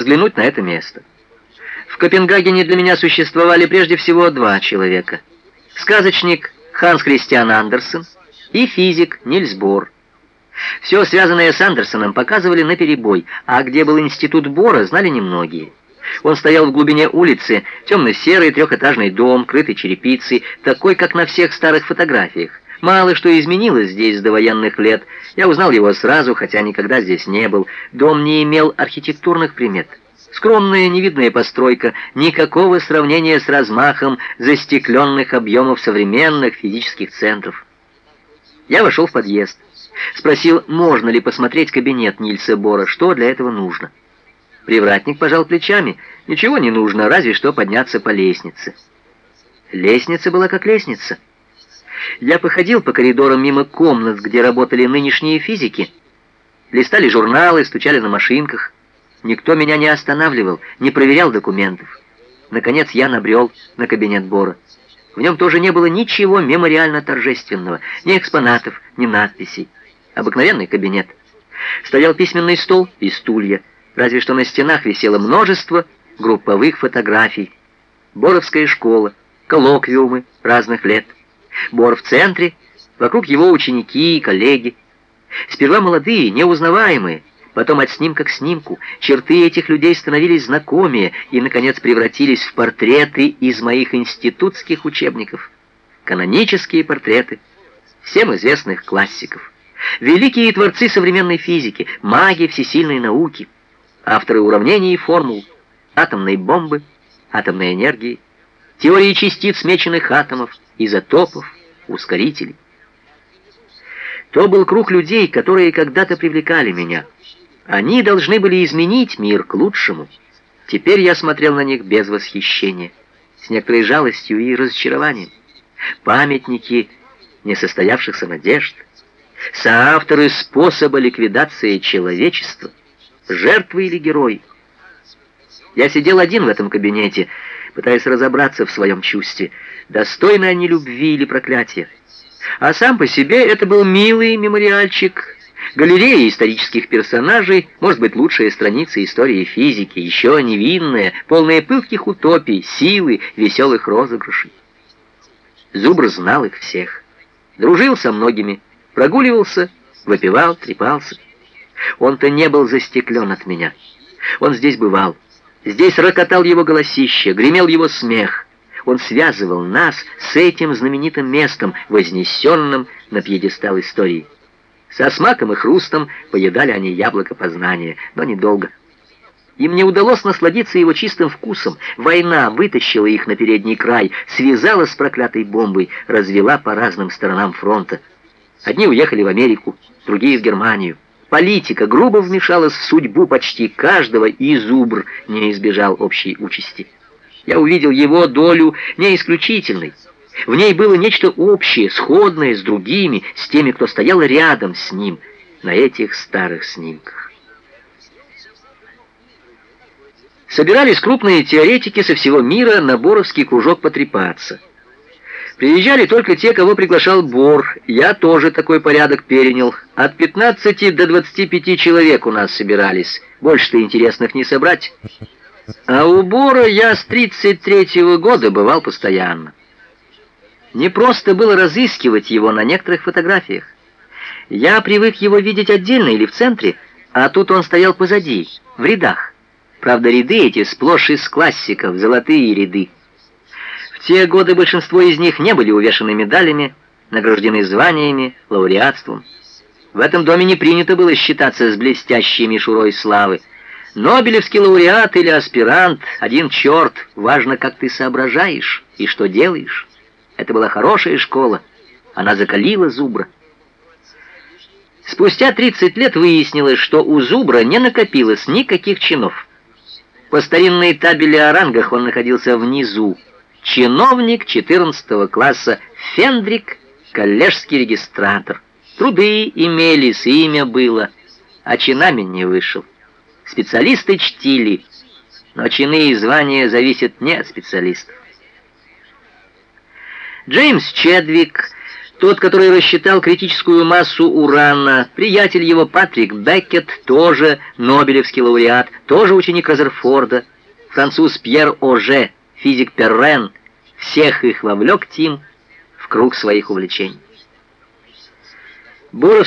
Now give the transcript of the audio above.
взглянуть на это место. В Копенгагене для меня существовали прежде всего два человека. Сказочник Ханс Христиан Андерсен и физик Нильс Бор. Все связанное с Андерсеном показывали наперебой, а где был институт Бора, знали немногие. Он стоял в глубине улицы, темно-серый трехэтажный дом, крытый черепицей, такой, как на всех старых фотографиях. Мало что изменилось здесь с довоенных лет. Я узнал его сразу, хотя никогда здесь не был. Дом не имел архитектурных примет. Скромная, невидная постройка, никакого сравнения с размахом застекленных объемов современных физических центров. Я вошел в подъезд. Спросил, можно ли посмотреть кабинет Нильса Бора, что для этого нужно. Привратник пожал плечами. Ничего не нужно, разве что подняться по лестнице. Лестница была как лестница. Я походил по коридорам мимо комнат, где работали нынешние физики. Листали журналы, стучали на машинках. Никто меня не останавливал, не проверял документов. Наконец я набрел на кабинет Бора. В нем тоже не было ничего мемориально-торжественного, ни экспонатов, ни надписей. Обыкновенный кабинет. Стоял письменный стол и стулья, разве что на стенах висело множество групповых фотографий. Боровская школа, коллоквиумы разных лет. Бор в центре, вокруг его ученики и коллеги. Сперва молодые, неузнаваемые, потом от снимка к снимку. Черты этих людей становились знакомее и, наконец, превратились в портреты из моих институтских учебников. Канонические портреты всем известных классиков. Великие творцы современной физики, маги всесильной науки, авторы уравнений и формул, атомной бомбы, атомной энергии, теории частиц смеченных атомов, изотопов, ускорителей. То был круг людей, которые когда-то привлекали меня. Они должны были изменить мир к лучшему. Теперь я смотрел на них без восхищения, с некоторой жалостью и разочарованием. Памятники несостоявшихся надежд, соавторы способа ликвидации человечества, жертвы или герои. Я сидел один в этом кабинете, пытаясь разобраться в своем чувстве, достойны они любви или проклятия. А сам по себе это был милый мемориальчик, галерея исторических персонажей, может быть, лучшая страница истории физики, еще невинная, полная пылких утопий, силы, веселых розыгрышей. Зубр знал их всех, дружил со многими, прогуливался, выпивал, трепался. Он-то не был застеклен от меня. Он здесь бывал. Здесь рокотал его голосище, гремел его смех. Он связывал нас с этим знаменитым местом, вознесенным на пьедестал истории. Со смаком и хрустом поедали они яблоко познания, но недолго. Им не удалось насладиться его чистым вкусом. Война вытащила их на передний край, связала с проклятой бомбой, развела по разным сторонам фронта. Одни уехали в Америку, другие в Германию. Политика грубо вмешалась в судьбу почти каждого, и Зубр не избежал общей участи. Я увидел его долю не исключительной. В ней было нечто общее, сходное с другими, с теми, кто стоял рядом с ним на этих старых снимках. Собирались крупные теоретики со всего мира на боровский кружок потрепаться. Приезжали только те, кого приглашал Бор. Я тоже такой порядок перенял. От 15 до 25 человек у нас собирались. Больше-то интересных не собрать. А у Бора я с 33-го года бывал постоянно. Не просто было разыскивать его на некоторых фотографиях. Я привык его видеть отдельно или в центре, а тут он стоял позади, в рядах. Правда, ряды эти сплошь из классиков, золотые ряды. В те годы большинство из них не были увешаны медалями, награждены званиями, лауреатством. В этом доме не принято было считаться с блестящей мишурой славы. Нобелевский лауреат или аспирант — один черт, важно, как ты соображаешь и что делаешь. Это была хорошая школа, она закалила Зубра. Спустя 30 лет выяснилось, что у Зубра не накопилось никаких чинов. По старинной табели о рангах он находился внизу. Чиновник 14 класса Фендрик, коллежский регистратор. Труды имелись, имя было, а чинами не вышел. Специалисты чтили, но чины и звания зависят не от специалистов. Джеймс Чедвик Тот, который рассчитал критическую массу урана, приятель его Патрик Беккет, тоже нобелевский лауреат, тоже ученик Резерфорда, француз Пьер Оже, физик Перрен, всех их вовлек Тим в круг своих увлечений. Боров